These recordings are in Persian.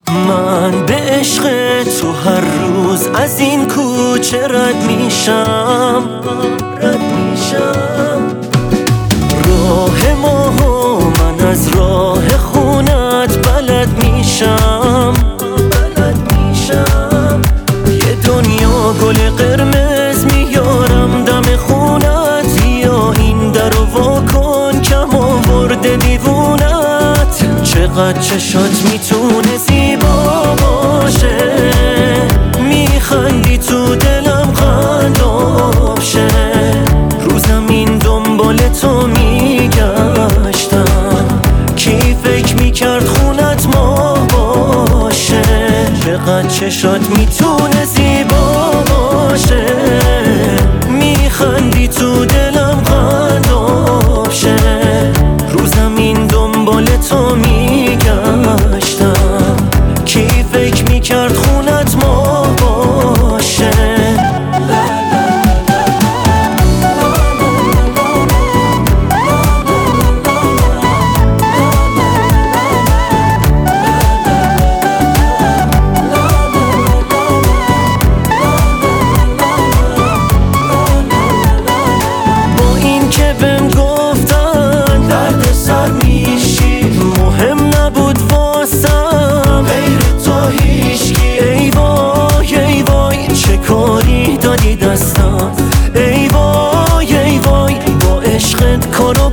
من به عشق تو هر روز از این کوچه رد میشم راه ما و من از راه خونت بلد میشم یه دنیا گل قرمز میارم دم خونت، یا این درو وا کن کم آورده دیوونت. چقدر چشات میتونه زیبا باشه، میخندی تو دلم قلاب شه. رو زمین دنبال تو میگشتم، کی فکر میکرد خونت ما باشه. چقدر چشات میتونه زیبا باشه، میخندی تو دلم قلاب شه. رو زمین دنبال تو میگشتم، کی فکر میکرد خونت ما باشه. ای وای ای وای با عشقت کارو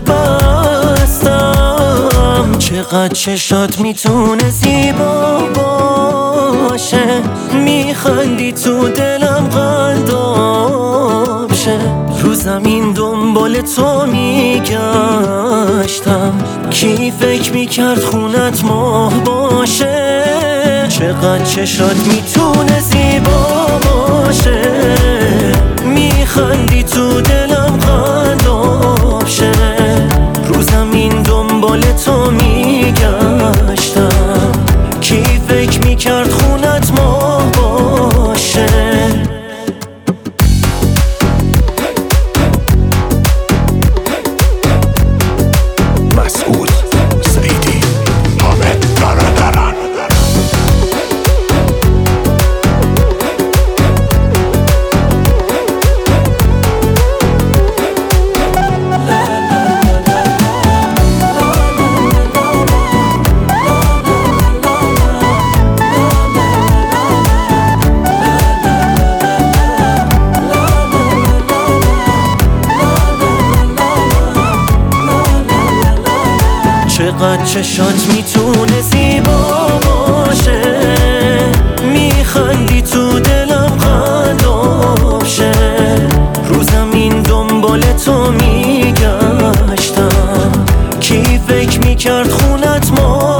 بستم. چقدر چشات میتونه زیبا باشه، میخندی تو دلم قلاب شه. رو زمین دنبال تو میگشتم، کی فکر میکرد خونت ماه باشه. چقدر چشات میتونه زیبا باشه، میخندی تو دلم قلاب شه. رو زمین دنبال تو میگشتم، کی فکر میکرد خونت ما باشه. مسعود سعیدی، حامد برادران. چقدر چشات میتونه زیبا باشه، میخندی تو دلم قلاب شه. رو زمین دنبال تو میگشتم، کی فکر میکرد خونت ما